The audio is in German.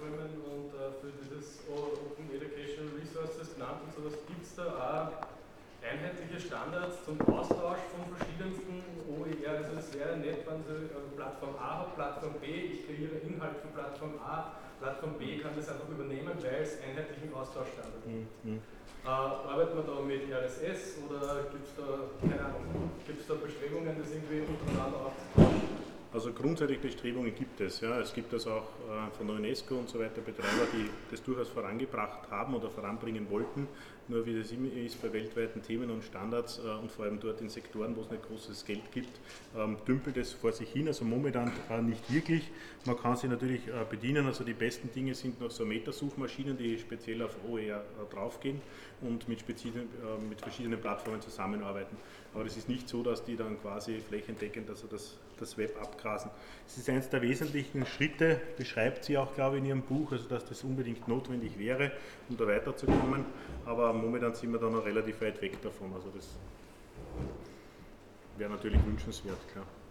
Plattformen und für dieses Open Educational Resources genannt und sowas, gibt es da auch einheitliche Standards zum Austausch von verschiedensten OER? Also es wäre nett, wenn Sie Plattform A hat, Plattform B, ich kreiere Inhalt für Plattform A, Plattform B kann das einfach übernehmen, weil es einheitlichen Austauschstandard gibt. Arbeiten wir da mit RSS oder gibt es da, keine Ahnung, gibt es da Bestrebungen, das irgendwie untereinander auszutauschen? Also grundsätzlich Bestrebungen gibt es. Ja. Es gibt also auch von der UNESCO und so weiter Betreiber, die das durchaus vorangebracht haben oder voranbringen wollten. Nur wie das immer ist bei weltweiten Themen und Standards und vor allem dort in Sektoren, wo es nicht großes Geld gibt, dümpelt es vor sich hin. Also momentan nicht wirklich. Man kann sich natürlich bedienen. Also die besten Dinge sind noch so Metasuchmaschinen, die speziell auf OER draufgehen und mit verschiedenen Plattformen zusammenarbeiten. Aber es ist nicht so, dass die dann quasi flächendeckend also das Web abgrasen. Es ist eines der wesentlichen Schritte, beschreibt sie auch, glaube ich, in ihrem Buch, also dass das unbedingt notwendig wäre, um da weiterzukommen. Aber momentan sind wir da noch relativ weit weg davon. Also das wäre natürlich wünschenswert, klar.